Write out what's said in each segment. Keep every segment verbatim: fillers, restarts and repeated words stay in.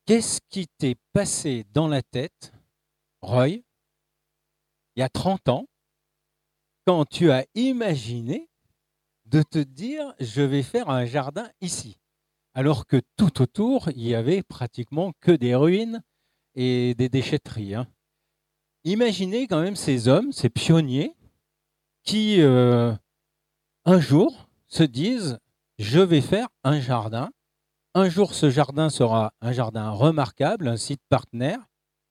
Qu'est-ce qui t'est passé dans la tête, Roy, il y a trente ans, quand tu as imaginé de te dire: «Je vais faire un jardin ici», alors que tout autour, il y avait pratiquement que des ruines et des déchetteries, hein? Imaginez quand même ces hommes, ces pionniers qui, heu, un jour se disent: «Je vais faire un jardin. Un jour, ce jardin sera un jardin remarquable, un site partenaire».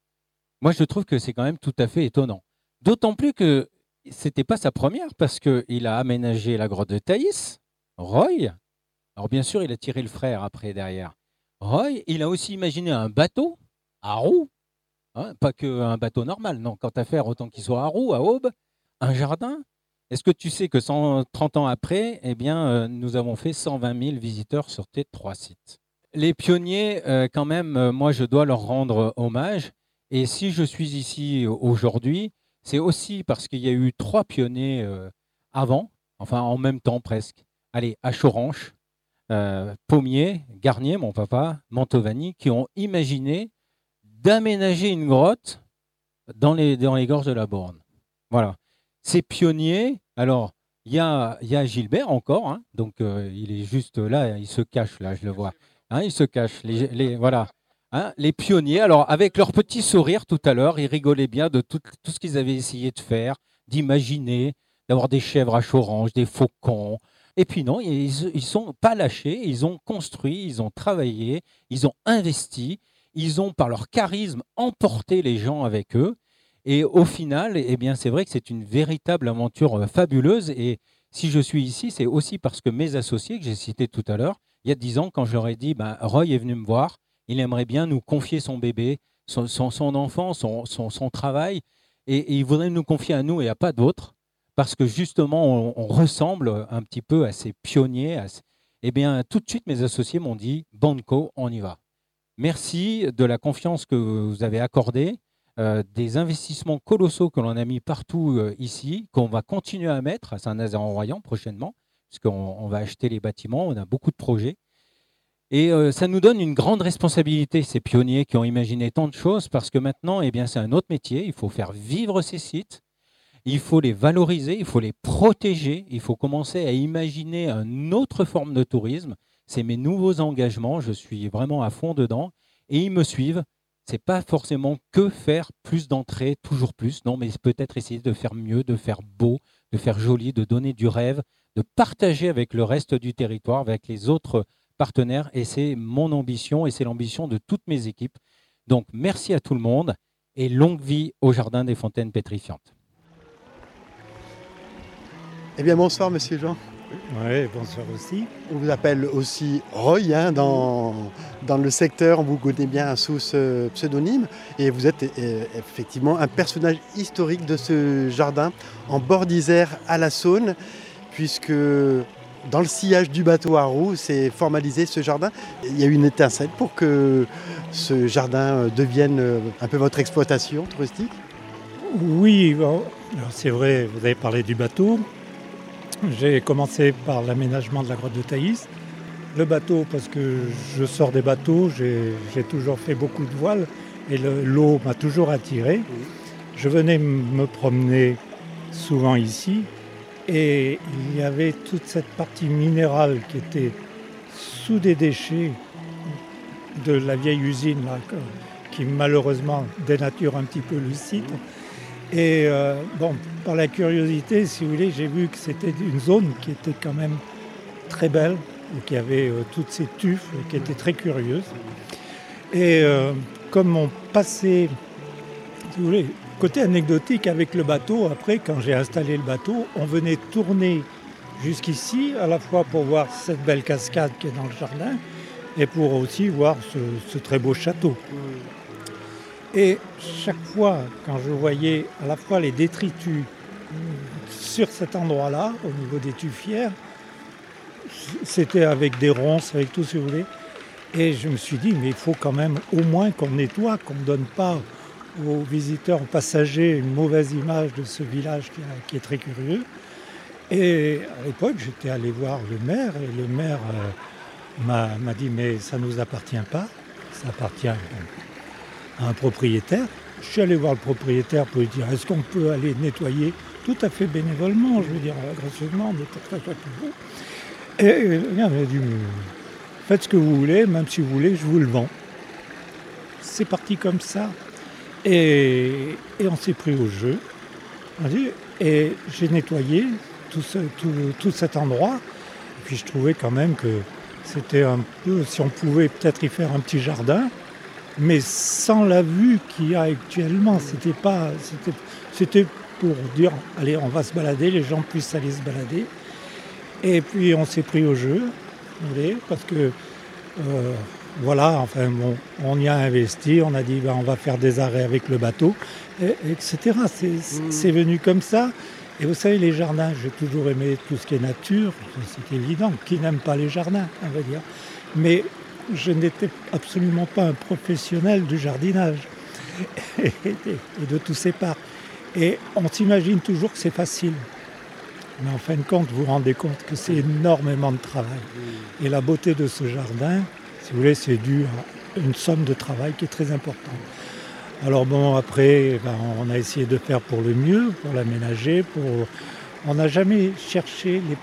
Moi, je trouve que c'est quand même tout à fait étonnant. D'autant plus que c'était pas sa première, parce qu'il a aménagé la grotte de Thaïs, Roy. Alors bien sûr, il a tiré le frère après derrière. Roy, il a aussi imaginé un bateau à roues, hein, pas qu'un bateau normal, non. Quant à faire, autant qu'il soit à roues, à aube, un jardin. Est-ce que tu sais que cent trente ans après, eh bien, euh, nous avons fait cent vingt mille visiteurs sur tes trois sites. Les pionniers, euh, quand même, euh, moi, je dois leur rendre hommage. Et si je suis ici aujourd'hui, c'est aussi parce qu'il y a eu trois pionniers euh, avant, enfin en même temps presque. Allez, Achoranche, euh, Pommier, Garnier, mon papa, Mantovani, qui ont imaginé d'aménager une grotte dans les, dans les gorges de la Borne. Voilà. Ces pionniers, alors, il y a, y a Gilbert encore, hein, donc euh, il est juste là, il se cache, là, je le vois. Hein, il se cache, les, les, voilà. Hein, les pionniers, alors avec leur petit sourire tout à l'heure, ils rigolaient bien de tout, tout ce qu'ils avaient essayé de faire, d'imaginer, d'avoir des chèvres à Chorange, des faucons. Et puis non, ils ne sont pas lâchés, ils ont construit, ils ont travaillé, ils ont investi, ils ont, par leur charisme, emporté les gens avec eux. Et au final, eh bien, c'est vrai que c'est une véritable aventure euh, fabuleuse. Et si je suis ici, c'est aussi parce que mes associés, que j'ai cités tout à l'heure, il y a dix ans, quand je leur ai dit, ben, Roy est venu me voir, il aimerait bien nous confier son bébé, son, son, son enfant, son, son, son travail, et, et il voudrait nous confier à nous et à pas d'autres, parce que justement, on, on ressemble un petit peu à ces pionniers. À ces... Eh bien, tout de suite, mes associés m'ont dit, Banco, on y va. Merci de la confiance que vous avez accordée, euh, des investissements colossaux que l'on a mis partout euh, ici, qu'on va continuer à mettre à Saint-Nazaire-en-Royan prochainement, puisqu'on on va acheter les bâtiments, on a beaucoup de projets. Et euh, ça nous donne une grande responsabilité, ces pionniers qui ont imaginé tant de choses, parce que maintenant, eh bien, c'est un autre métier. Il faut faire vivre ces sites, il faut les valoriser, il faut les protéger, il faut commencer à imaginer une autre forme de tourisme. C'est mes nouveaux engagements, je suis vraiment à fond dedans, et ils me suivent. C'est pas forcément que faire plus d'entrées, toujours plus, non, mais peut-être essayer de faire mieux, de faire beau, de faire joli, de donner du rêve, de partager avec le reste du territoire, avec les autres partenaires, et c'est mon ambition et c'est l'ambition de toutes mes équipes. Donc merci à tout le monde et longue vie au Jardin des Fontaines Pétrifiantes. Eh bien, bonsoir, monsieur Jean. Oui, bonsoir aussi. On vous appelle aussi Roy, hein, dans, dans le secteur, on vous connaît bien sous ce pseudonyme, et vous êtes euh, effectivement un personnage historique de ce jardin en bord d'Isère à la Saône, puisque dans le sillage du bateau à roues, c'est formalisé ce jardin. Il y a eu une étincelle pour que ce jardin devienne un peu votre exploitation touristique. Oui, bon, alors c'est vrai, vous avez parlé du bateau. J'ai commencé par l'aménagement de la grotte de Thaïs. Le bateau, parce que je sors des bateaux, j'ai, j'ai toujours fait beaucoup de voiles et le, l'eau m'a toujours attiré. Je venais m- me promener souvent ici et il y avait toute cette partie minérale qui était sous des déchets de la vieille usine là, qui malheureusement dénature un petit peu le site. Et euh, bon, par la curiosité, si vous voulez, j'ai vu que c'était une zone qui était quand même très belle, et qui avait euh, toutes ces tuffes, qui étaient très curieuses. Et euh, comme on passait, si vous voulez, côté anecdotique avec le bateau, après, quand j'ai installé le bateau, on venait tourner jusqu'ici, à la fois pour voir cette belle cascade qui est dans le jardin, et pour aussi voir ce, ce très beau château. Et chaque fois, quand je voyais à la fois les détritus sur cet endroit-là, au niveau des tuffières, c'était avec des ronces, avec tout, si vous voulez. Et je me suis dit, mais il faut quand même au moins qu'on nettoie, qu'on ne donne pas aux visiteurs, aux passagers, une mauvaise image de ce village qui, qui est très curieux. Et à l'époque, j'étais allé voir le maire, et le maire euh, m'a, m'a dit, mais ça ne nous appartient pas. ça appartient à un propriétaire. Je suis allé voir le propriétaire pour lui dire est-ce qu'on peut aller nettoyer tout à fait bénévolement, je veux dire gracieusement, mais pour que ça soit tout beau. Et il m'a dit faites ce que vous voulez, même si vous voulez, je vous le vends. C'est parti comme ça. Et, et on s'est pris au jeu. Et j'ai nettoyé tout, ce, tout, tout cet endroit. Et puis je trouvais quand même que c'était un peu, si on pouvait peut-être y faire un petit jardin, mais sans la vue qu'il y a actuellement. C'était pas, c'était, c'était pour dire, allez, on va se balader, les gens puissent aller se balader. Et puis on s'est pris au jeu, vous voyez, parce que euh, voilà, enfin bon, on y a investi, on a dit ben, on va faire des arrêts avec le bateau, et, et cetera. C'est, mmh. c'est venu comme ça. Et vous savez, les jardins, j'ai toujours aimé tout ce qui est nature, c'est évident. Qui n'aime pas les jardins, on va dire. Mais je n'étais absolument pas un professionnel du jardinage et, et, et de tous ces parcs. Et on s'imagine toujours que c'est facile. Mais en fin de compte, vous vous rendez compte que c'est énormément de travail. Et la beauté de ce jardin, si vous voulez, c'est dû à une somme de travail qui est très importante. Alors bon, après, ben, on a essayé de faire pour le mieux, pour l'aménager. Pour... On n'a jamais cherché les,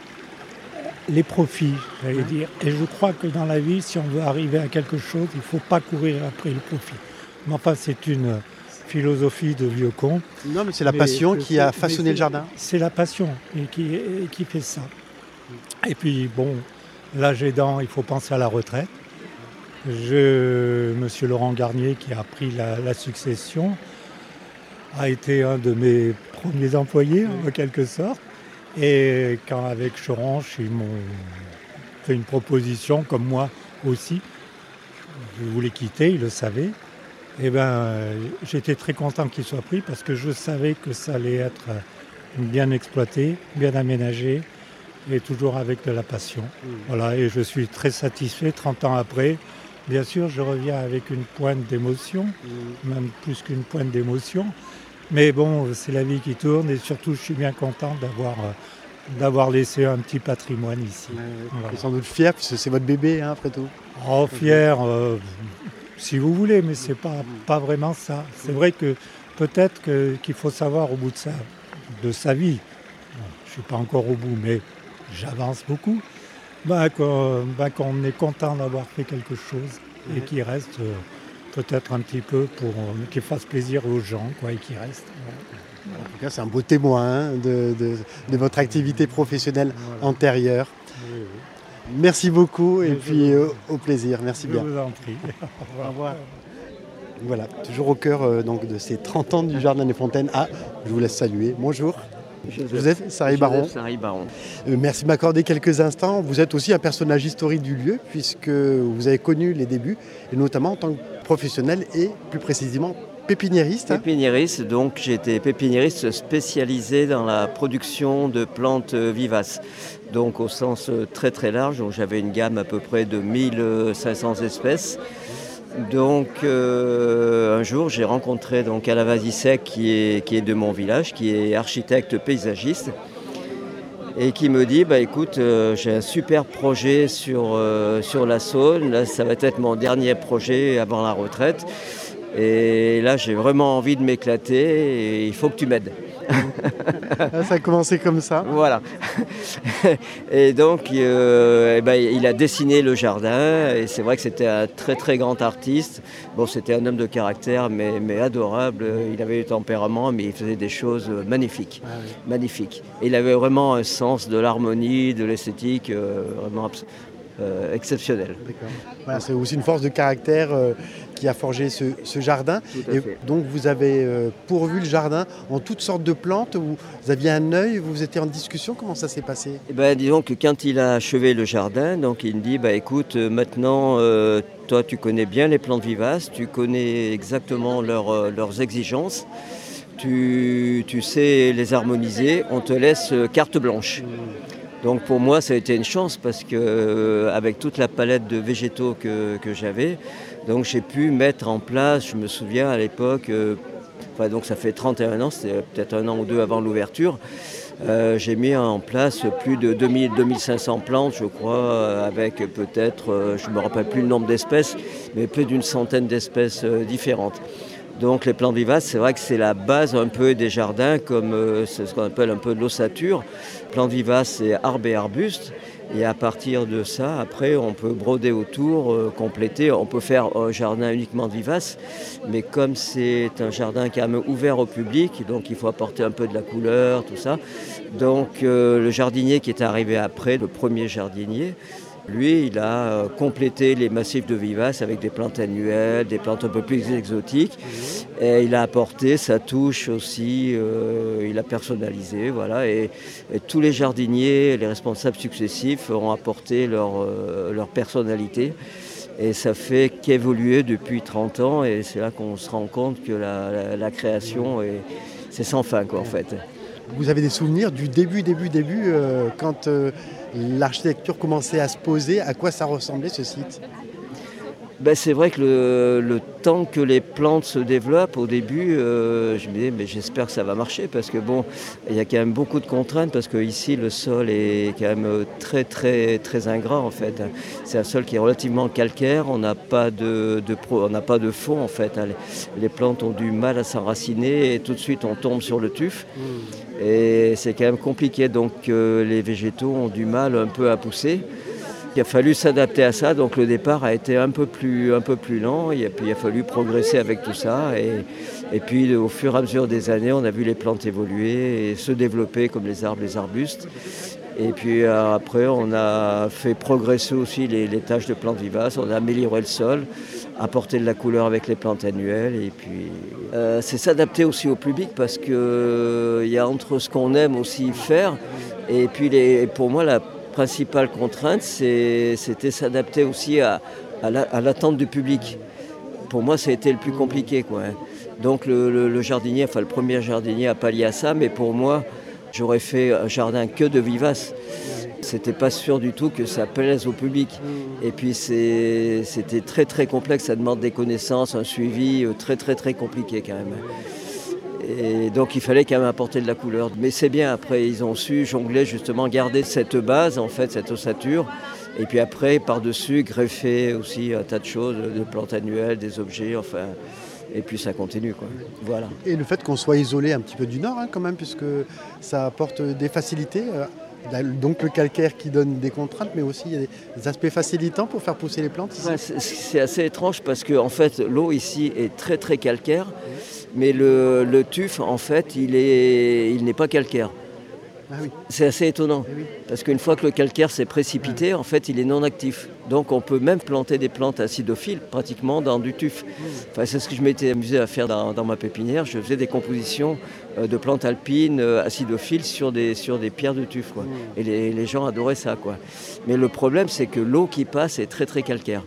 les profits, j'allais dire. Et je crois que dans la vie, si on veut arriver à quelque chose, il ne faut pas courir après le profit. Mais enfin, c'est une philosophie de vieux con. Non, mais c'est la mais passion qui a façonné le jardin. C'est la passion et qui, et qui fait ça. Et puis, bon, l'âge aidant, il faut penser à la retraite. Je, Monsieur Laurent Garnier, qui a pris la, la succession, a été un de mes premiers employés, en quelque sorte. Et quand, avec Choranche, ils m'ont fait une proposition, comme moi aussi, je voulais quitter, ils le savaient. Eh ben, j'étais très content qu'il soit pris parce que je savais que ça allait être bien exploité, bien aménagé et toujours avec de la passion. Mmh. Voilà, et je suis très satisfait trente ans après. Bien sûr, je reviens avec une pointe d'émotion, mmh. même plus qu'une pointe d'émotion. Mais bon, c'est la vie qui tourne et surtout, je suis bien content d'avoir, d'avoir laissé un petit patrimoine ici. Ouais, voilà. Vous êtes sans doute fier puisque c'est votre bébé, hein, après tout. Oh, fier euh, si vous voulez, mais ce n'est pas, pas vraiment ça. C'est vrai que peut-être que, qu'il faut savoir au bout de sa, de sa vie, bon, je ne suis pas encore au bout, mais j'avance beaucoup, ben, qu'on, ben, qu'on est content d'avoir fait quelque chose et qu'il reste euh, peut-être un petit peu pour euh, qu'il fasse plaisir aux gens, quoi, et qu'il reste. Voilà. En tout cas, c'est un beau témoin hein, de, de, de votre activité professionnelle voilà. antérieure. Oui, oui. Merci beaucoup et puis euh, au plaisir. Merci bien. Je vous en prie. Au revoir. Voilà, toujours au cœur euh, donc, de ces trente ans du Jardin des Fontaines. Ah, je vous laisse saluer. Bonjour. Joseph, vous êtes Sarri Baron. Sarri Baron. Euh, merci de m'accorder quelques instants. Vous êtes aussi un personnage historique du lieu puisque vous avez connu les débuts et notamment en tant que professionnel et plus précisément pépiniériste. Hein. Pépiniériste, donc j'étais pépiniériste spécialisé dans la production de plantes vivaces. Donc au sens très très large, donc j'avais une gamme à peu près de mille cinq cents espèces. Donc euh, un jour j'ai rencontré donc Alain Vazissek qui est, qui est de mon village, qui est architecte paysagiste et qui me dit bah écoute euh, j'ai un super projet sur, euh, sur la Saône, là ça va être mon dernier projet avant la retraite et là j'ai vraiment envie de m'éclater et il faut que tu m'aides. Ça a commencé comme ça. Voilà. Et donc, euh, eh ben, il a dessiné le jardin. Et c'est vrai que c'était un très très grand artiste. Bon, c'était un homme de caractère, mais, mais adorable. Il avait du tempérament, mais il faisait des choses magnifiques, ah oui. magnifiques. Et il avait vraiment un sens de l'harmonie, de l'esthétique, euh, vraiment euh, exceptionnel. D'accord. Voilà, c'est aussi une force de caractère euh, qui a forgé ce, ce jardin. Et fait. Donc vous avez euh, pourvu le jardin en toutes sortes de plantes. Vous, vous aviez un œil, vous étiez en discussion. Comment ça s'est passé? Eh ben, disons que quand il a achevé le jardin, donc il me dit bah, écoute, maintenant euh, toi tu connais bien les plantes vivaces, tu connais exactement leur, euh, leurs exigences, tu, tu sais les harmoniser, on te laisse euh, carte blanche. Mmh. Donc pour moi, ça a été une chance parce que euh, avec toute la palette de végétaux que, que j'avais, donc j'ai pu mettre en place, je me souviens à l'époque, euh, enfin donc ça fait trente et un ans, c'était peut-être un an ou deux avant l'ouverture, Euh, j'ai mis en place plus de deux mille à deux mille cinq cents plantes, je crois, avec peut-être, euh, je ne me rappelle plus le nombre d'espèces, mais plus d'une centaine d'espèces euh, différentes. Donc les plantes vivaces, c'est vrai que c'est la base un peu des jardins, comme euh, c'est ce qu'on appelle un peu de l'ossature. Plantes vivaces, c'est arbres et arbustes. Et à partir de ça, après, on peut broder autour, euh, compléter. On peut faire un jardin uniquement de vivaces. Mais comme c'est un jardin quand même ouvert au public, donc il faut apporter un peu de la couleur, tout ça. Donc euh, le jardinier qui est arrivé après, le premier jardinier, lui, il a euh, complété les massifs de vivaces avec des plantes annuelles, des plantes un peu plus exotiques. Et il a apporté sa touche aussi, euh, il a personnalisé, voilà. Et, et tous les jardiniers, les responsables successifs ont apporté leur, euh, leur personnalité. Et ça fait qu'évoluer depuis trente ans. Et c'est là qu'on se rend compte que la, la, la création, est, c'est sans fin, quoi, en fait. Vous avez des souvenirs du début, début, début, euh, quand euh, l'architecture commençait à se poser, à quoi ça ressemblait ce site ? Ben, c'est vrai que le, le temps que les plantes se développent, au début, euh, je me disais, mais j'espère que ça va marcher, parce que bon, il y a quand même beaucoup de contraintes, parce que ici le sol est quand même très, très, très ingrat en fait. C'est un sol qui est relativement calcaire, on n'a pas de, de pro, on n'a pas de fond en fait. Les, les plantes ont du mal à s'enraciner et tout de suite on tombe sur le tuf. Et c'est quand même compliqué, donc euh, les végétaux ont du mal un peu à pousser. Il a fallu s'adapter à ça, donc le départ a été un peu plus, un peu plus lent, et puis il a fallu progresser avec tout ça. Et, et puis au fur et à mesure des années, on a vu les plantes évoluer et se développer comme les arbres, les arbustes. Et puis euh, après, on a fait progresser aussi les, les tâches de plantes vivaces, on a amélioré le sol, apporté de la couleur avec les plantes annuelles. Et puis euh, c'est s'adapter aussi au public, parce qu'il euh, y a entre ce qu'on aime aussi faire, et puis les, pour moi, la principale contrainte, c'est, c'était s'adapter aussi à, à, la, à l'attente du public. Pour moi, ça a été le plus compliqué, quoi. Donc le, le, le jardinier, enfin le premier jardinier a pallié à ça, mais pour moi, j'aurais fait un jardin que de vivaces. C'était pas sûr du tout que ça plaise au public. Et puis c'est, c'était très très complexe, ça demande des connaissances, un suivi très très très compliqué quand même. Et donc il fallait quand même apporter de la couleur. Mais c'est bien, après ils ont su jongler, justement, garder cette base, en fait, cette ossature. Et puis après, par-dessus, greffer aussi un tas de choses, de plantes annuelles, des objets, enfin. Et puis ça continue, quoi. Voilà. Et le fait qu'on soit isolé un petit peu du nord, hein, quand même, puisque ça apporte des facilités. Donc le calcaire qui donne des contraintes, mais aussi il y a des aspects facilitants pour faire pousser les plantes ici. Ouais, c'est, c'est assez étrange, parce que en fait, l'eau ici est très très calcaire. Mais le, le tuf, en fait, il, est, il n'est pas calcaire. Ah oui. C'est assez étonnant, Ah oui. parce qu'une fois que le calcaire s'est précipité, en fait, il est non actif. Donc on peut même planter des plantes acidophiles pratiquement dans du tuf. Enfin, c'est ce que je m'étais amusé à faire dans, dans ma pépinière. Je faisais des compositions euh, de plantes alpines euh, acidophiles sur des, sur des pierres de tuf, quoi. Et les, les gens adoraient ça, quoi. Mais le problème, c'est que l'eau qui passe est très très calcaire.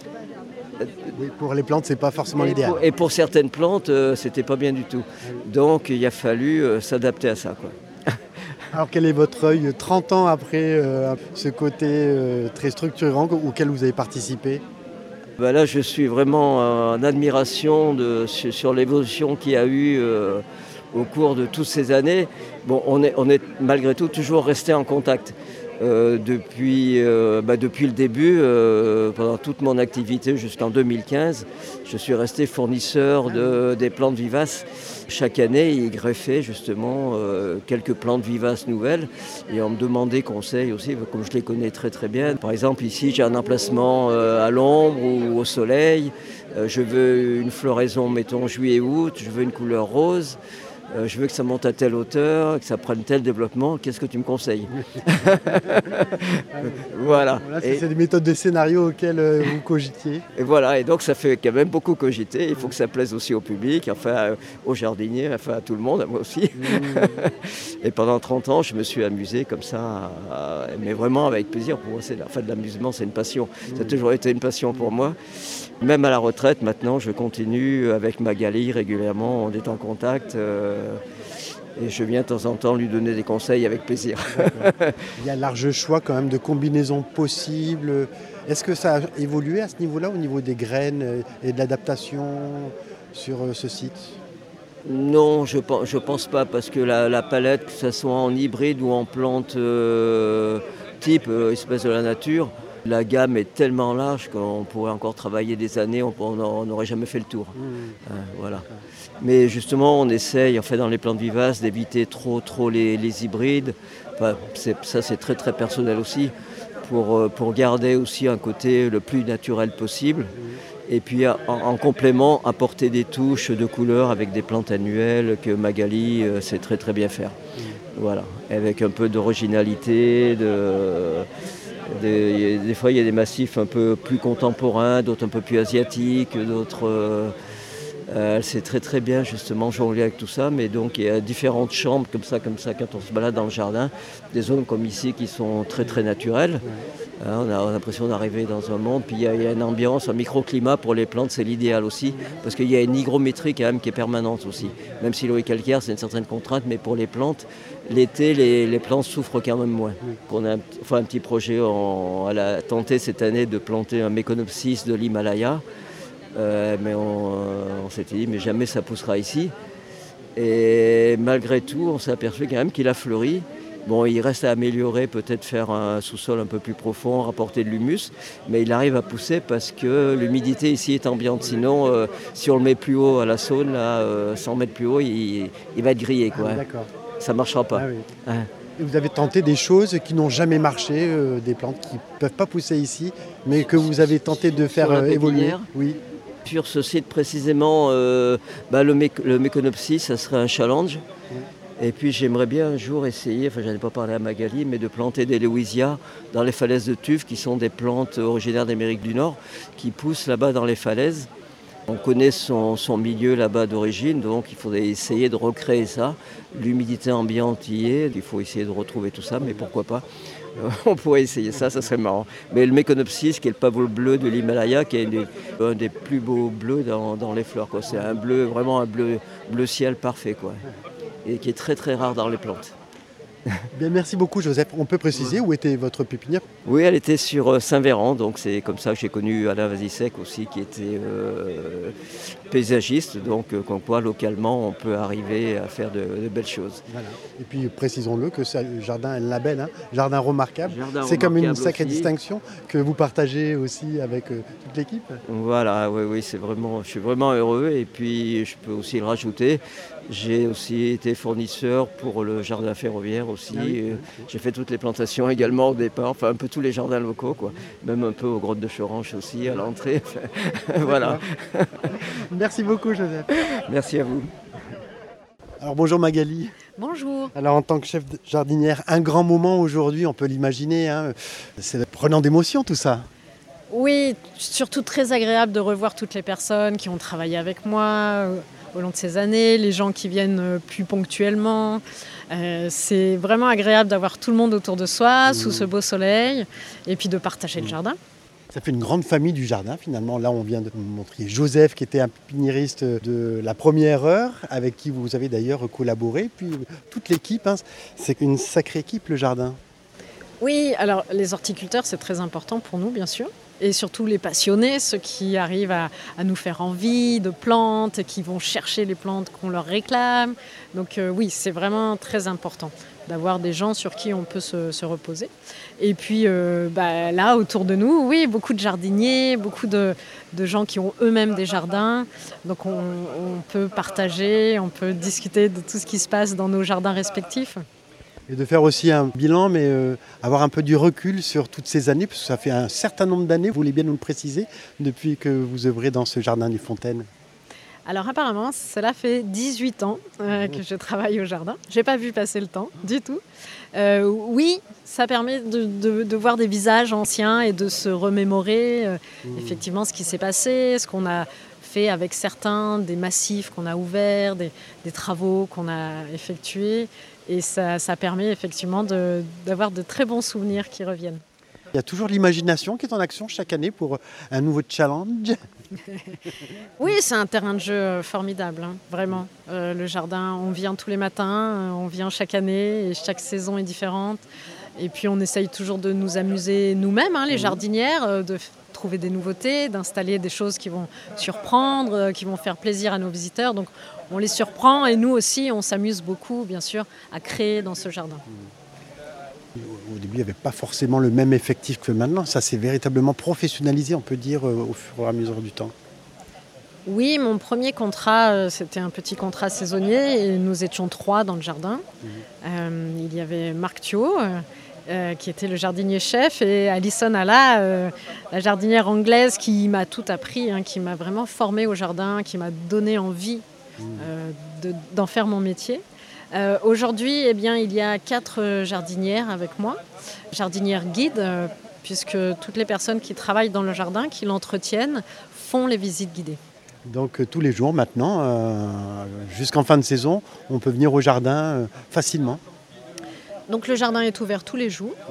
Oui, pour les plantes, c'est pas forcément et l'idéal. Pour, et pour certaines plantes, euh, c'était pas bien du tout. Donc il a fallu euh, s'adapter à ça, quoi. Alors quel est votre œil trente ans après euh, ce côté euh, très structurant auquel vous avez participé ? Ben là, je suis vraiment en admiration de, sur, sur l'évolution qu'il y a eu euh, au cours de toutes ces années. Bon, on est, on est malgré tout toujours resté en contact. Euh, depuis, euh, bah depuis le début, euh, pendant toute mon activité jusqu'en deux mille quinze, je suis resté fournisseur de, des plantes vivaces. Chaque année, il greffait justement euh, quelques plantes vivaces nouvelles, et on me demandait conseil aussi, comme je les connais très très bien. Par exemple, ici, j'ai un emplacement euh, à l'ombre ou au soleil. Euh, je veux une floraison, mettons, juillet-août. Je veux une couleur rose. Euh, je veux que ça monte à telle hauteur, que ça prenne tel développement, qu'est-ce que tu me conseilles ? Voilà. Voilà, c'est, et, c'est des méthodes de scénario auxquelles euh, vous cogitiez. Et voilà, et donc ça fait quand même beaucoup cogiter. Il faut que ça plaise aussi au public, enfin euh, aux jardiniers, enfin à tout le monde, à moi aussi. Mmh. Et pendant trente ans, je me suis amusé comme ça, à, mais vraiment avec plaisir. Pour moi, c'est la fin de l'amusement, c'est une passion. Mmh. Ça a toujours été une passion pour moi. Même à la retraite, maintenant, je continue avec Magali régulièrement, on est en contact. Euh, Et je viens de temps en temps lui donner des conseils avec plaisir. Il y a un large choix quand même de combinaisons possibles. Est-ce que ça a évolué à ce niveau-là, au niveau des graines et de l'adaptation sur ce site ? Non, je ne je pense pas, parce que la, la palette, que ce soit en hybride ou en plante euh, type euh, espèce de la nature, la gamme est tellement large qu'on pourrait encore travailler des années, on n'aurait jamais fait le tour. Mmh. Hein, voilà. Mais justement, on essaye, en fait, dans les plantes vivaces, d'éviter trop, trop les, les hybrides. Enfin, c'est, ça, c'est très, très personnel aussi, pour, pour garder aussi un côté le plus naturel possible. Et puis, en, en complément, apporter des touches de couleurs avec des plantes annuelles que Magali euh, sait très, très bien faire. Voilà, avec un peu d'originalité, de... Des, des fois, il y a des massifs un peu plus contemporains, d'autres un peu plus asiatiques, d'autres... Euh, euh, elle sait très très bien justement jongler avec tout ça, mais donc il y a différentes chambres comme ça, comme ça, quand on se balade dans le jardin, des zones comme ici qui sont très très naturelles. Hein, on, a, on a l'impression d'arriver dans un monde, puis il y, a, il y a une ambiance, un microclimat pour les plantes, c'est l'idéal aussi, parce qu'il y a une hygrométrie quand même qui est permanente aussi. Même si l'eau est calcaire, c'est une certaine contrainte, mais pour les plantes, l'été, les, les plantes souffrent quand même moins. On a un, enfin, un petit projet, on, elle a tenté cette année de planter un Meconopsis de l'Himalaya, euh, mais on, on s'était dit, mais jamais ça poussera ici. Et malgré tout, on s'est aperçu quand même qu'il a fleuri. Bon, il reste à améliorer, peut-être faire un sous-sol un peu plus profond, rapporter de l'humus, mais il arrive à pousser parce que l'humidité ici est ambiante. Sinon, euh, si on le met plus haut à la saune, là, euh, cent mètres plus haut, il, il va être grillé, quoi. Ah, d'accord. Ça ne marchera pas. Ah, oui. Hein. Et vous avez tenté des choses qui n'ont jamais marché, euh, des plantes qui ne peuvent pas pousser ici, mais que vous avez tenté de faire Sur la euh, évoluer. pépinière. Oui. Sur ce site précisément, euh, bah, le, mé- le Meconopsis, ça serait un challenge. Et puis j'aimerais bien un jour essayer, enfin j'en ai pas parlé à Magali, mais de planter des Lewisia dans les falaises de Tuves, qui sont des plantes originaires d'Amérique du Nord, qui poussent là-bas dans les falaises. On connaît son, son milieu là-bas d'origine, donc il faudrait essayer de recréer ça. L'humidité ambiante y est, il faut essayer de retrouver tout ça, mais pourquoi pas. On pourrait essayer ça, ça serait marrant. Mais le Meconopsis, qui est le pavot bleu de l'Himalaya, qui est une des- un des plus beaux bleus dans, dans les fleurs, quoi. C'est un bleu, vraiment un bleu, bleu ciel parfait, quoi. Et qui est très très rare dans les plantes. Bien, merci beaucoup Joseph. On peut préciser où était votre pépinière? Oui, elle était sur euh, Saint-Véran, donc c'est comme ça que j'ai connu Alain Vazisek aussi, qui était euh, paysagiste, donc euh, comme quoi localement on peut arriver à faire de, de belles choses. Voilà. Et puis précisons-le que ce jardin est un label, hein, jardin remarquable. Jardin C'est comme une remarquable sacrée aussi. distinction que vous partagez aussi avec euh, toute l'équipe. Voilà, oui, oui, c'est vraiment, je suis vraiment heureux. Et puis je peux aussi le rajouter, j'ai aussi été fournisseur pour le jardin ferroviaire aussi. Ah oui, Et ok. j'ai fait toutes les plantations également au départ, enfin un peu tous les jardins locaux, quoi. Même un peu aux grottes de Choranche aussi à l'entrée. Voilà. Merci beaucoup Joseph. Merci à vous. Alors bonjour Magali. Bonjour. Alors en tant que chef de jardinière, un grand moment aujourd'hui, on peut l'imaginer, hein, c'est prenant d'émotion tout ça. Oui, surtout très agréable de revoir toutes les personnes qui ont travaillé avec moi euh, au long de ces années, les gens qui viennent euh, plus ponctuellement. Euh, c'est vraiment agréable d'avoir tout le monde autour de soi, sous ce beau soleil, et puis de partager le jardin. Ça fait une grande famille du jardin finalement. Là on vient de vous montrer Joseph qui était un pépiniériste de la première heure, avec qui vous avez d'ailleurs collaboré. Puis toute l'équipe, hein, c'est une sacrée équipe le jardin. Oui, alors les horticulteurs, c'est très important pour nous, bien sûr. Et surtout les passionnés, ceux qui arrivent à, à nous faire envie de plantes, qui vont chercher les plantes qu'on leur réclame. Donc euh, oui, c'est vraiment très important d'avoir des gens sur qui on peut se, se reposer. Et puis euh, bah, là, autour de nous, oui, beaucoup de jardiniers, beaucoup de, de gens qui ont eux-mêmes des jardins. Donc on, on peut partager, on peut discuter de tout ce qui se passe dans nos jardins respectifs. Et de faire aussi un bilan, mais euh, avoir un peu du recul sur toutes ces années, parce que ça fait un certain nombre d'années, vous voulez bien nous le préciser, depuis que vous œuvrez dans ce jardin des Fontaines. Alors apparemment, cela fait dix-huit ans euh, que je travaille au jardin. Je n'ai pas vu passer le temps du tout. Euh, oui, ça permet de, de, de voir des visages anciens et de se remémorer euh, mmh. effectivement ce qui s'est passé, ce qu'on a fait avec certains, des massifs qu'on a ouverts, des, des travaux qu'on a effectués. Et ça, ça permet effectivement de, d'avoir de très bons souvenirs qui reviennent. Il y a toujours l'imagination qui est en action chaque année pour un nouveau challenge. Oui, c'est un terrain de jeu formidable, hein, vraiment. Euh, le jardin, on vient tous les matins, on vient chaque année et chaque saison est différente. Et puis on essaye toujours de nous amuser nous-mêmes, hein, les jardinières, euh, de f- trouver des nouveautés, d'installer des choses qui vont surprendre, euh, qui vont faire plaisir à nos visiteurs. Donc on les surprend et nous aussi, on s'amuse beaucoup, bien sûr, à créer dans ce jardin. Au début, il n'y avait pas forcément le même effectif que maintenant. Ça s'est véritablement professionnalisé, on peut dire, euh, au fur et à mesure du temps. Oui, mon premier contrat, euh, c'était un petit contrat saisonnier et nous étions trois dans le jardin. Euh, il y avait Marc Thiot, euh, euh, qui était le jardinier chef, et Alison Alla, euh, la jardinière anglaise qui m'a tout appris, hein, qui m'a vraiment formée au jardin, qui m'a donné envie euh, de- d'en faire mon métier. Euh, Aujourd'hui, eh bien, il y a quatre euh, jardinières avec moi, jardinières guides, euh, puisque toutes les personnes qui travaillent dans le jardin, qui l'entretiennent, font les visites guidées. Donc euh, tous les jours maintenant, euh, jusqu'en fin de saison, on peut venir au jardin euh, facilement. Donc le jardin est ouvert tous les jours.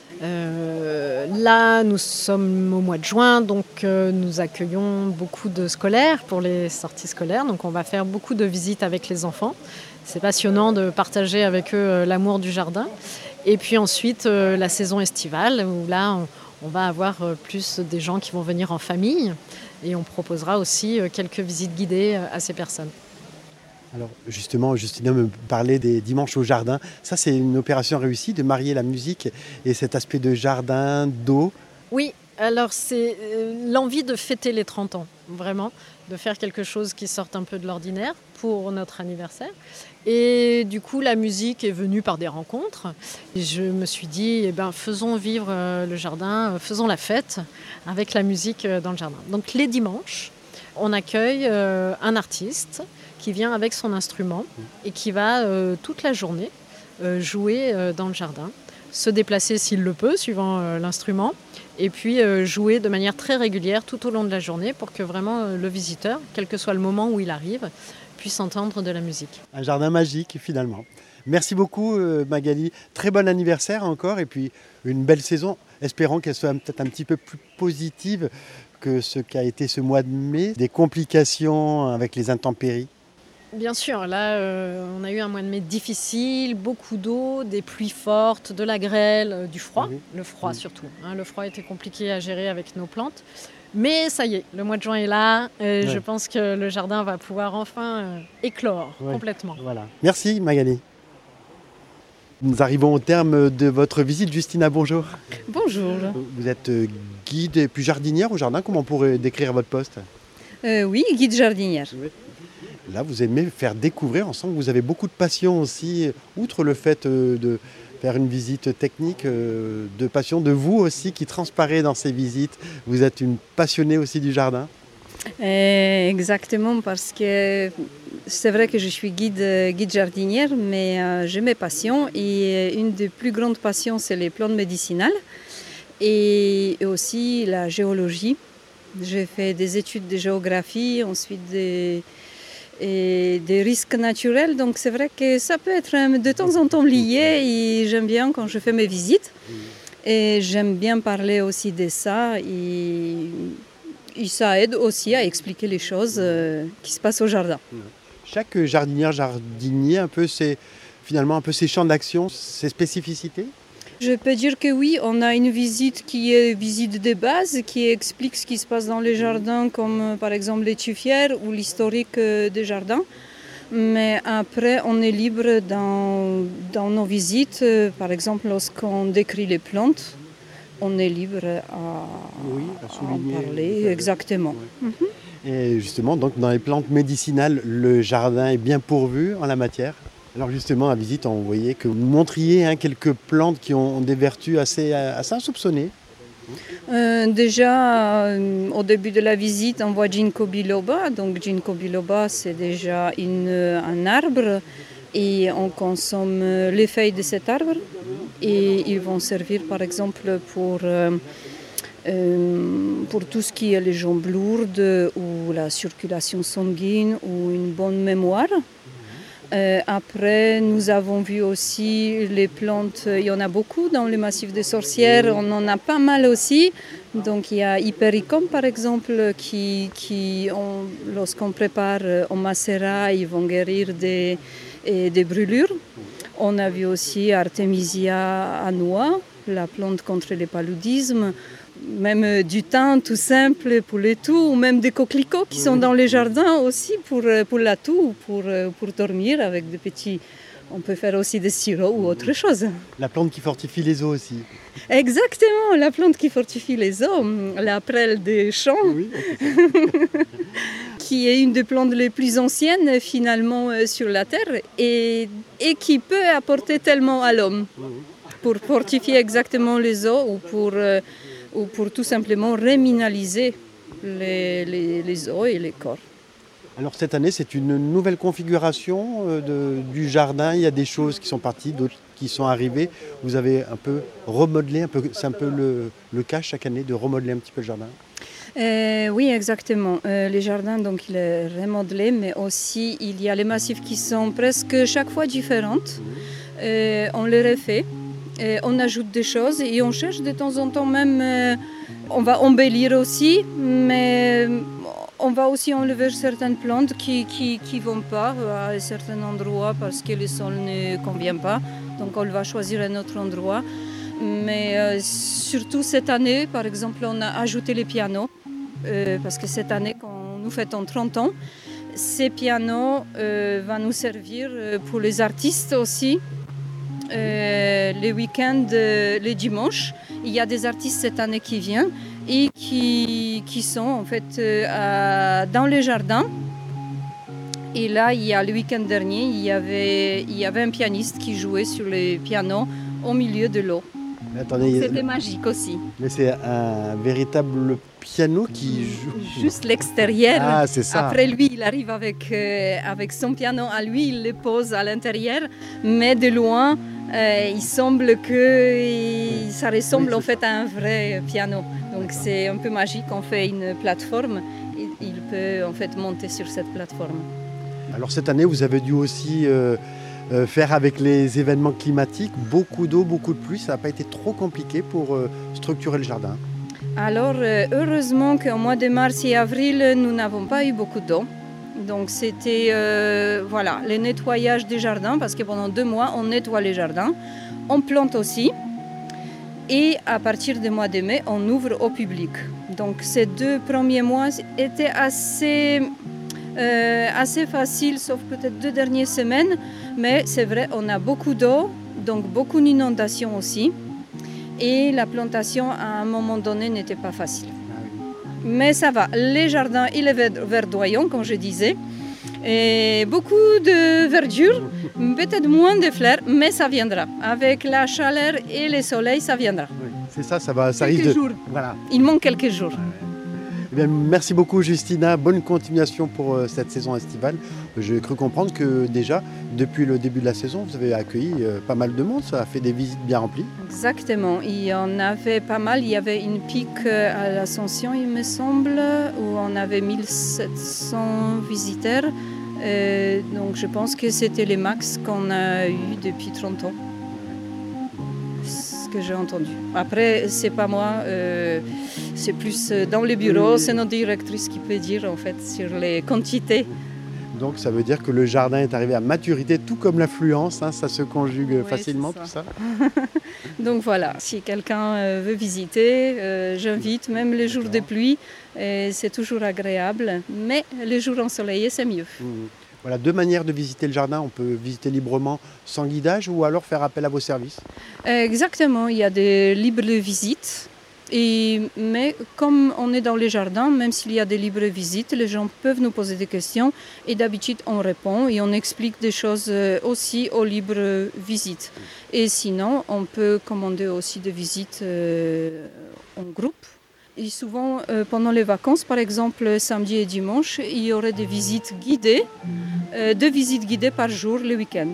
Euh, là, nous sommes au mois de juin, donc euh, nous accueillons beaucoup de scolaires pour les sorties scolaires. Donc on va faire beaucoup de visites avec les enfants. C'est passionnant de partager avec eux euh, l'amour du jardin. Et puis ensuite, euh, la saison estivale, où là, on, on va avoir euh, plus des gens qui vont venir en famille. Et on proposera aussi euh, quelques visites guidées euh, à ces personnes. Alors justement, Justina me parlait des dimanches au jardin. Ça, c'est une opération réussie de marier la musique et cet aspect de jardin, d'eau. Oui, alors c'est euh, l'envie de fêter les trente ans, vraiment, de faire quelque chose qui sorte un peu de l'ordinaire pour notre anniversaire. Et du coup, la musique est venue par des rencontres. Et je me suis dit, eh ben, faisons vivre euh, le jardin, euh, faisons la fête avec la musique euh, dans le jardin. Donc les dimanches, on accueille euh, un artiste qui vient avec son instrument et qui va euh, toute la journée euh, jouer euh, dans le jardin, se déplacer s'il le peut, suivant euh, l'instrument, et puis euh, jouer de manière très régulière tout au long de la journée pour que vraiment euh, le visiteur, quel que soit le moment où il arrive, puisse entendre de la musique. Un jardin magique finalement. Merci beaucoup euh, Magali. Très bon anniversaire encore et puis une belle saison. Espérons qu'elle soit peut-être un petit peu plus positive que ce qu'a été ce mois de mai. Des complications avec les intempéries. Bien sûr, là, euh, on a eu un mois de mai difficile, beaucoup d'eau, des pluies fortes, de la grêle, euh, du froid, Oui. le froid Oui. surtout, hein. Le froid était compliqué à gérer avec nos plantes. Mais ça y est, le mois de juin est là, et Ouais. je pense que le jardin va pouvoir enfin euh, éclore Ouais. complètement. Voilà. Merci Magali. Nous arrivons au terme de votre visite. Justina, bonjour. Bonjour. Vous êtes euh, guide et puis jardinière au jardin. Comment on pourrait décrire votre poste? Euh, oui, guide jardinière. Là, vous aimez faire découvrir. On sent que vous avez beaucoup de passion aussi, outre le fait euh, de faire une visite technique, euh, de passion de vous aussi qui transparaît dans ces visites. Vous êtes une passionnée aussi du jardin. Euh, exactement, parce que c'est vrai que je suis guide, euh, guide jardinière, mais euh, j'ai mes passions. Et euh, une des plus grandes passions, c'est les plantes médicinales et, et aussi la géologie. J'ai fait des études de géographie, ensuite des, et des risques naturels. Donc c'est vrai que ça peut être euh, de temps en temps lié et j'aime bien quand je fais mes visites. Et j'aime bien parler aussi de ça. Et, et ça aide aussi à expliquer les choses euh, qui se passent au jardin. Chaque jardinière, jardinier, un peu ses, finalement un peu ses champs d'action, ses spécificités. Je peux dire que oui, on a une visite qui est visite de base, qui explique ce qui se passe dans les jardins, comme euh, par exemple les tuffières ou l'historique euh, des jardins. Mais après, on est libre dans, dans nos visites. Euh, Par exemple, lorsqu'on décrit les plantes, on est libre à, Oui, à à en souligner. parler. Exactement. Et justement, donc dans les plantes médicinales, le jardin est bien pourvu en la matière. Alors justement, à visite, on voyait que vous montriez hein, quelques plantes qui ont des vertus assez, assez insoupçonnées. Euh, déjà, euh, au début de la visite, on voit Ginkgo biloba. Donc, Ginkgo biloba, c'est déjà une, un arbre et on consomme euh, les feuilles de cet arbre. Et ils vont servir, par exemple, pour, euh, euh, pour tout ce qui est les jambes lourdes ou la circulation sanguine ou une bonne mémoire. Euh, après, nous avons vu aussi les plantes, il y en a beaucoup dans le massif des sorcières, on en a pas mal aussi. Donc il y a Hypericum par exemple, qui, qui ont, lorsqu'on prépare en macérat, ils vont guérir des, et des brûlures. On a vu aussi Artemisia annua, la plante contre le paludisme, même du thym tout simple pour les toux, ou même des coquelicots qui sont dans les jardins aussi pour, pour la toux, pour, pour dormir avec des petits... On peut faire aussi des sirops ou autre chose. La plante qui fortifie les os aussi. Exactement, la plante qui fortifie les os, la prêle des champs, Oui, qui est une des plantes les plus anciennes finalement sur la Terre et, et qui peut apporter tellement à l'homme pour fortifier exactement les os ou pour, euh, ou pour tout simplement reminéraliser les, les, les os et les corps. Alors cette année, c'est une nouvelle configuration euh, de, du jardin. Il y a des choses qui sont parties, d'autres qui sont arrivées. Vous avez un peu remodelé, un peu, c'est un peu le, le cas chaque année de remodeler un petit peu le jardin. Euh, oui, exactement. Euh, les jardins, donc, il est remodelé, mais aussi il y a les massifs qui sont presque chaque fois différentes. Euh, on les refait, euh, on ajoute des choses et on cherche de temps en temps même. Euh, on va embellir aussi, mais on va aussi enlever certaines plantes qui qui qui vont pas à certains endroits parce que le sol ne convient pas. Donc on va choisir un autre endroit. Mais euh, surtout cette année, par exemple, on a ajouté les pianos. Euh, parce que cette année, quand nous fêtons trente ans, ces pianos euh, vont nous servir pour les artistes aussi. Euh, les week-ends, euh, les dimanches, il y a des artistes cette année qui viennent et qui, qui sont en fait euh, à, dans les jardins. Et là, il y a le week-end dernier, il y avait, il y avait un pianiste qui jouait sur les pianos au milieu de l'eau. Mais attendez, C'était magique aussi. mais c'est un véritable piano qui joue. Juste l'extérieur. Ah, c'est ça. Après lui, il arrive avec, euh, avec son piano à lui, il le pose à l'intérieur, mais de loin, euh, il semble que il- ça ressemble Oui, en c'est fait à un vrai piano. Donc c'est un peu magique, on fait une plateforme, il, il peut en fait monter sur cette plateforme. Alors cette année, vous avez dû aussi euh, euh, faire avec les événements climatiques, beaucoup d'eau, beaucoup de pluie. Ça n'a pas été trop compliqué pour euh, structurer le jardin. Alors euh, heureusement qu'au mois de mars et avril, nous n'avons pas eu beaucoup d'eau. Donc c'était euh, voilà, le nettoyage des jardins, parce que pendant deux mois, on nettoie les jardins, on plante aussi. Et à partir du mois de mai, on ouvre au public. Donc ces deux premiers mois étaient assez, euh, assez faciles, sauf peut-être deux dernières semaines. Mais c'est vrai, on a beaucoup d'eau, donc beaucoup d'inondations aussi. Et la plantation, à un moment donné, n'était pas facile. Mais ça va, les jardins, il est verd- verdoyant, comme je disais. Et beaucoup de verdure, peut-être moins de fleurs, mais ça viendra. Avec la chaleur et le soleil, ça viendra. Oui, c'est ça, ça va, ça Quelques risque de. jours. Voilà. Il manque quelques jours. Eh bien, merci beaucoup, Justina. Bonne continuation pour euh, cette saison estivale. J'ai cru comprendre que déjà, depuis le début de la saison, vous avez accueilli euh, pas mal de monde. Ça a fait des visites bien remplies. Exactement, il y en avait pas mal. Il y avait une pique à l'Ascension, il me semble, où on avait mille sept cents visiteurs. Euh, donc je pense que c'était les max qu'on a eu depuis trente ans. Ce que j'ai entendu. Après, c'est pas moi, euh, c'est plus dans les bureaux, c'est notre directrice qui peut dire en fait sur les quantités. Donc ça veut dire que le jardin est arrivé à maturité, tout comme l'affluence. Hein, ça se conjugue Oui, facilement, c'est tout ça. ça. Donc voilà, si quelqu'un euh, veut visiter, euh, j'invite, même les jours de pluie, et c'est toujours agréable, mais les jours ensoleillés, c'est mieux. Mmh. Voilà, deux manières de visiter le jardin. On peut visiter librement sans guidage ou alors faire appel à vos services. Exactement, il y a des libres visites. Et, mais comme on est dans les jardins, même s'il y a des libres visites, les gens peuvent nous poser des questions et d'habitude on répond et on explique des choses euh, aussi aux libres visites. Et sinon, on peut commander aussi des visites euh, en groupe. Et souvent, euh, pendant les vacances, par exemple samedi et dimanche, il y aurait des visites guidées, euh, deux visites guidées par jour le week-end.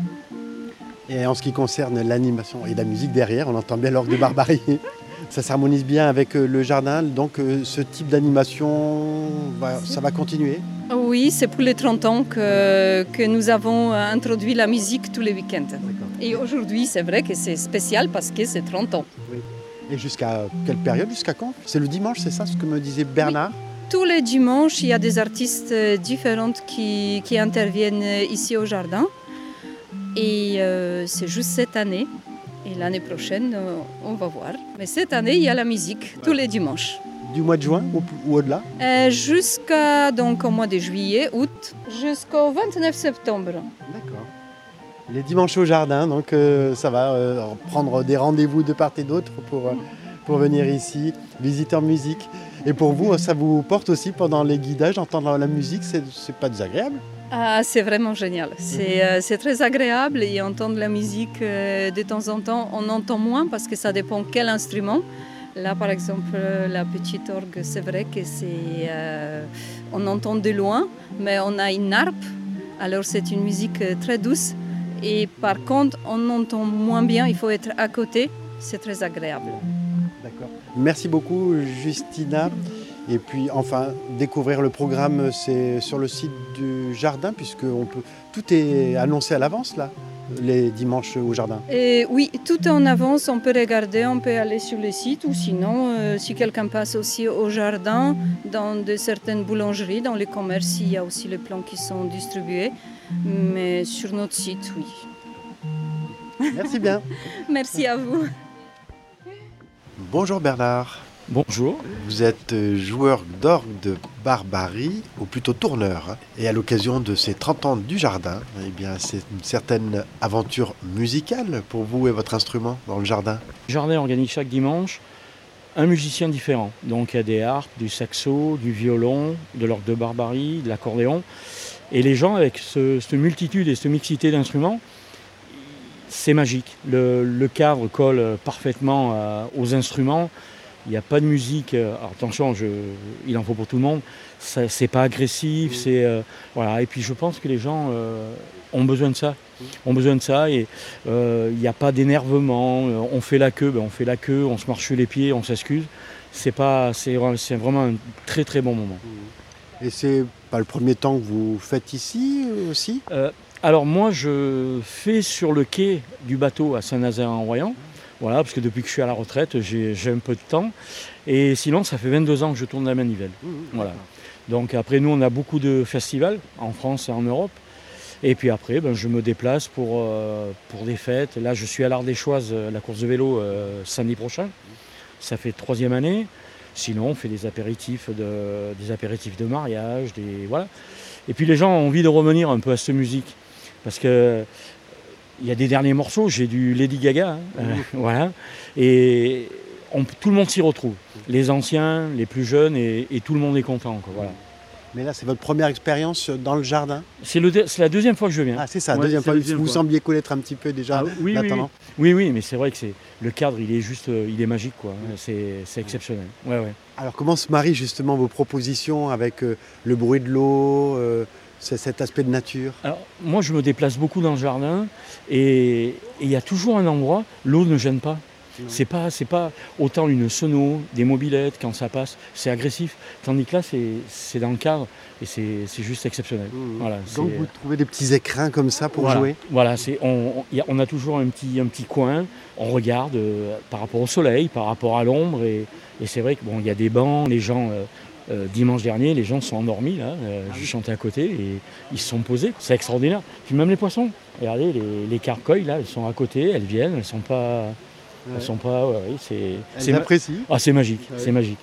Et en ce qui concerne l'animation et la musique derrière, on entend bien l'orgue de Barbarie. Ça s'harmonise bien avec euh, le jardin, donc euh, ce type d'animation, va- ça va continuer. Oui, c'est pour les trente ans que, que nous avons introduit la musique tous les week-ends. Et aujourd'hui, c'est vrai que c'est spécial parce que c'est trente ans. Et jusqu'à quelle période, jusqu'à quand? C'est le dimanche, c'est ça ce que me disait Bernard? Tous les dimanches, il y a des artistes différents qui, qui interviennent ici au jardin. Et euh, c'est juste cette année. Et l'année prochaine, euh, on va voir. Mais cette année, il y a la musique tous les dimanches. Du mois de juin ou, ou au-delà? Euh, jusqu'à donc au mois de juillet, août, jusqu'au vingt-neuf septembre. D'accord. Les dimanches au jardin, donc euh, ça va euh, prendre des rendez-vous de part et d'autre pour, euh, pour venir ici, visiter en musique. Et pour vous, ça vous porte aussi pendant les guidages, entendre la musique, c'est, c'est pas désagréable? Ah, c'est vraiment génial. C'est, euh, c'est très agréable et entendre la musique euh, de temps en temps, on entend moins parce que ça dépend quel instrument. Là, par exemple, la petite orgue, c'est vrai que c'est, euh, on entend de loin, mais on a une harpe. Alors c'est une musique très douce. Et par contre, on entend moins bien. Il faut être à côté. C'est très agréable. D'accord. Merci beaucoup, Justina. Et puis, enfin, découvrir le programme, c'est sur le site du jardin, puisque on peut, tout est annoncé à l'avance, là, les dimanches au jardin. Et oui, tout est en avance. On peut regarder, on peut aller sur le site, ou sinon, euh, si quelqu'un passe aussi au jardin, dans de certaines boulangeries, dans les commerces, il y a aussi les plans qui sont distribués. Mais sur notre site, oui. Merci bien. Merci à vous. Bonjour Bernard. Bonjour. Vous êtes joueur d'orgue de Barbarie, ou plutôt tourneur. Et à l'occasion de ces trente ans du jardin, eh bien, c'est une certaine aventure musicale pour vous et votre instrument dans le jardin. Le jardin organise chaque dimanche un musicien différent. Donc il y a des harpes, du saxo, du violon, de l'orgue de Barbarie, de l'accordéon. Et les gens, avec ce, cette multitude et cette mixité d'instruments, c'est magique. Le, le cadre colle parfaitement euh, aux instruments. Il n'y a pas de musique. Alors attention, je, il en faut pour tout le monde. Ça, c'est pas agressif. C'est, euh, voilà. Et puis je pense que les gens euh, ont besoin de ça. Ont besoin de ça. Et euh, il n'y a pas d'énervement. On fait la queue, ben on fait la queue. On se marche les pieds, on s'excuse. C'est pas, c'est, c'est vraiment un très très bon moment. Et c'est pas le premier temps que vous faites ici aussi? euh, Alors moi, je fais sur le quai du bateau à Saint-Nazaire-en-Royan. Voilà, parce que depuis que je suis à la retraite, j'ai, j'ai un peu de temps. Et sinon, ça fait vingt-deux ans que je tourne la manivelle. Mmh, voilà. Donc après, nous, on a beaucoup de festivals en France et en Europe. Et puis après, ben, je me déplace pour, euh, pour des fêtes. Là, je suis à l'Ardéchoise, la course de vélo, euh, samedi prochain. Ça fait troisième année. Sinon, on fait des apéritifs de, des apéritifs de mariage. Des, voilà. Et puis les gens ont envie de revenir un peu à cette musique. Parce que il y a des derniers morceaux, j'ai du Lady Gaga, hein, euh, voilà, et on, tout le monde s'y retrouve, les anciens, les plus jeunes, et, et tout le monde est content, quoi, voilà. Mais là, c'est votre première expérience dans le jardin? C'est, le, c'est la deuxième fois que je viens. Ah, c'est ça, ouais, deuxième c'est fois. deuxième vous fois. sembliez connaître un petit peu déjà ah, oui, maintenant. Oui, oui, oui, mais c'est vrai que c'est, le cadre, il est juste, il est magique, quoi. C'est, c'est exceptionnel. Ouais, ouais. Alors, comment se marient justement vos propositions avec euh, le bruit de l'eau, euh, c'est cet aspect de nature? Alors, moi, je me déplace beaucoup dans le jardin et il y a toujours un endroit, l'eau ne gêne pas. C'est pas, c'est pas autant une sono, des mobylettes, quand ça passe, c'est agressif. Tandis que là, c'est, c'est dans le cadre et c'est, c'est juste exceptionnel. Mmh. Voilà, Donc, c'est, vous trouvez des petits écrins comme ça pour voilà, jouer? Voilà, c'est, on, on, y a, on a toujours un petit, un petit coin, on regarde euh, par rapport au soleil, par rapport à l'ombre. Et, et c'est vrai qu'il bon, y a des bancs, les gens... Euh, Euh, dimanche dernier, les gens sont endormis, là. Euh, je chantais à côté et ils se sont posés. C'est extraordinaire. Puis même les poissons. Regardez, les, les carcoïs, là, elles sont à côté, elles viennent, elles sont pas. Ouais. Elles sont pas. Ouais, ouais, c'est. Elles c'est apprécient. Ah, c'est magique, ouais. c'est magique.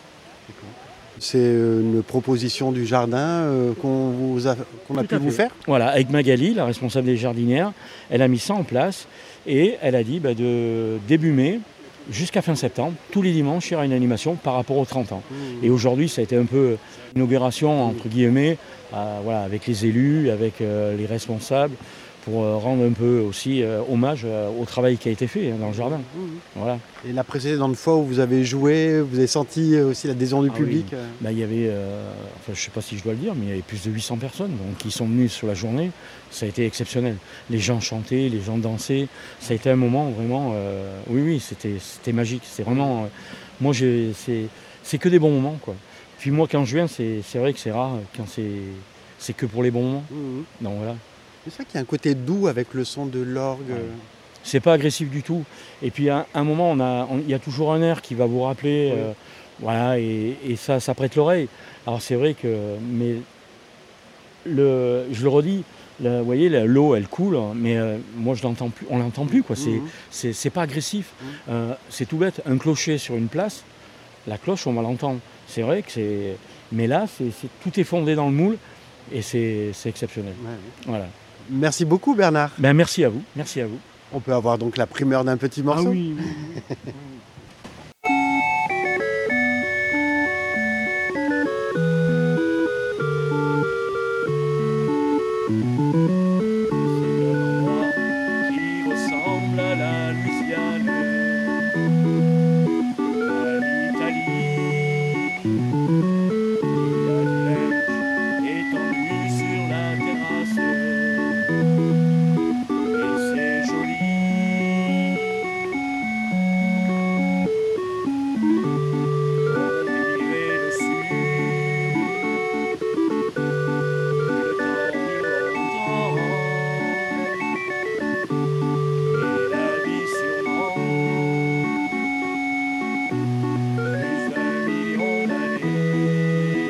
C'est une proposition du jardin euh, qu'on, vous a, qu'on a pu vous faire? Voilà, avec Magali, la responsable des jardinières, elle a mis ça en place et elle a dit bah, de début mai jusqu'à fin septembre, tous les dimanches, il y aura une animation par rapport aux trente ans. Mmh. Et aujourd'hui, ça a été un peu l'inauguration, entre guillemets, euh, voilà, avec les élus, avec euh, les responsables, pour euh, rendre un peu aussi euh, hommage euh, au travail qui a été fait hein, dans le jardin. Mmh. Voilà. Et la précédente fois où vous avez joué, vous avez senti aussi l'adhésion du ah public? Oui. Bah, il y avait, euh, enfin, je ne sais pas si je dois le dire, mais il y avait plus de huit cents personnes donc, qui sont venues sur la journée. Ça a été exceptionnel. Les gens chantaient, les gens dansaient. Ça a été un moment vraiment... Euh, oui, oui, c'était, c'était magique. C'est vraiment... Euh, moi, j'ai, c'est, c'est que des bons moments, quoi. Puis moi, quand je viens, c'est, c'est vrai que c'est rare quand c'est, c'est que pour les bons moments. Mmh. Donc voilà. C'est vrai qu'il y a un côté doux avec le son de l'orgue. Ouais. C'est pas agressif du tout. Et puis à un moment, on a, on, il y a toujours un air qui va vous rappeler, oui. euh, voilà, et, et ça, ça prête l'oreille. Alors c'est vrai que, mais le, je le redis, La- vous voyez, la- l'eau, elle coule, hein, mais euh, moi, je l'entends plus. On l'entend plus, quoi. C'est, Mhm. c'est, c'est pas agressif. Euh, c'est tout bête. Un clocher sur une place, la cloche, on va l'entendre. C'est vrai que c'est. Mais là, c'est, c'est- tout est fondé dans le moule et c'est, c'est exceptionnel. Ouais, ouais. Voilà. Merci beaucoup Bernard. Ben, merci à vous. Merci à vous. On peut avoir donc la primeur d'un petit Ah morceau. oui, oui, oui. Qui ressemble à la Louisiane, à l'Italie. Il y a du linge étendu sur la terrasse, et c'est joli. On dirait le sud, le temps du longtemps. Et la vie sûrement plus d'un million d'années.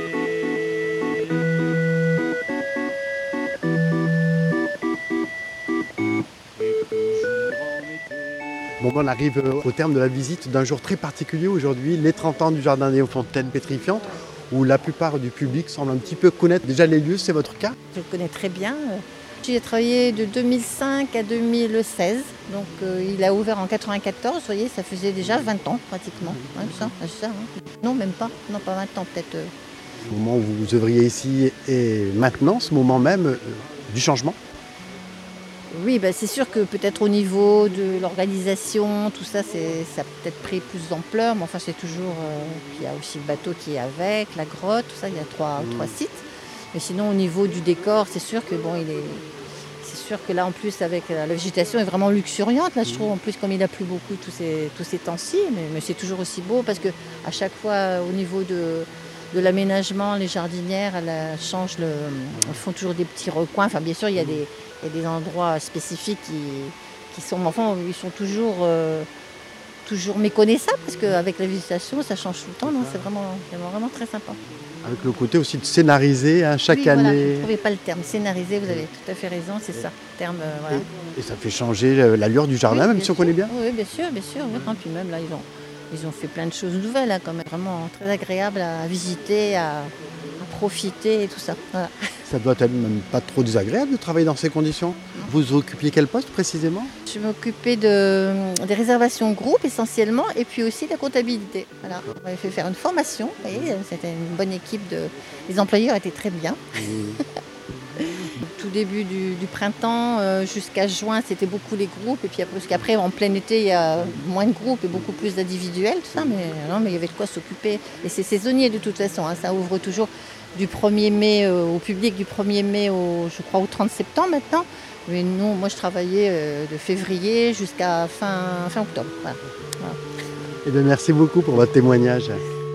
Et toujours en été. Bon, ben, on arrive euh, au terme de la visite d'un jour très particulier aujourd'hui, les trente ans du Jardin des Fontaines Pétrifiantes, où la plupart du public semble un petit peu connaître déjà les lieux. C'est votre cas? Je le connais très bien. J'y ai travaillé de deux mille cinq à deux mille seize. Donc euh, il a ouvert en quatre-vingt-quatorze, vous voyez, ça faisait déjà vingt ans pratiquement. Ouais, c'est ça, c'est ça, hein. Non, même pas. Non, pas vingt ans, peut-être. euh. Au moment où vous œuvriez ici et maintenant, ce moment même euh, du changement. Oui, bah, c'est sûr que peut-être au niveau de l'organisation, tout ça, c'est, ça a peut-être pris plus d'ampleur. Mais enfin, c'est toujours. euh, puis il y a aussi le bateau qui est avec, la grotte, tout ça, il y a trois, Mmh. trois sites. Mais sinon, au niveau du décor, c'est sûr que bon, il est. C'est sûr que là, en plus, avec euh, la végétation est vraiment luxuriante. Là, je trouve, en plus, comme il a plu beaucoup tous ces, tous ces temps-ci, mais, mais c'est toujours aussi beau parce que à chaque fois, au niveau de, de l'aménagement, les jardinières, elles euh, changent le, elles font toujours des petits recoins. Enfin, bien sûr, il y a des, il y a des endroits spécifiques qui, qui sont, enfin, ils sont toujours, euh, toujours méconnaissables parce qu'avec la végétation, ça change tout le temps. Non, c'est vraiment, c'est vraiment très sympa. Avec le côté aussi de scénariser hein, chaque Oui, voilà, année. je ne trouvais pas le terme. Scénarisé, vous avez tout à fait raison, c'est ça. Terme, euh, voilà. Et ça fait changer euh, l'allure du jardin, Oui, même bien si on sûr. connaît bien. Oui, bien sûr, bien sûr. oui. Non, puis même là, ils ont, ils ont fait plein de choses nouvelles, là, quand même. Vraiment très agréable à visiter, à, à profiter et tout ça. Voilà. Ça doit être même pas trop désagréable de travailler dans ces conditions. Vous occupiez quel poste précisément? Je m'occupais de, des réservations groupes essentiellement et puis aussi de la comptabilité. Voilà. On m'avait fait faire une formation. Vous voyez, c'était une bonne équipe. De... Les employeurs étaient très bien. Tout début du, du printemps euh, jusqu'à juin, c'était beaucoup les groupes. Et puis après, parce qu'après, en plein été, il y a moins de groupes et beaucoup plus d'individuels, tout ça. Mais non, mais il y avait de quoi s'occuper. Et c'est saisonnier de toute façon. Hein, ça ouvre toujours du premier mai euh, au public, du premier mai au, je crois, au trente septembre maintenant. Mais non, moi je travaillais euh, de février jusqu'à fin, fin octobre. Voilà. Voilà. Eh bien, merci beaucoup pour votre témoignage.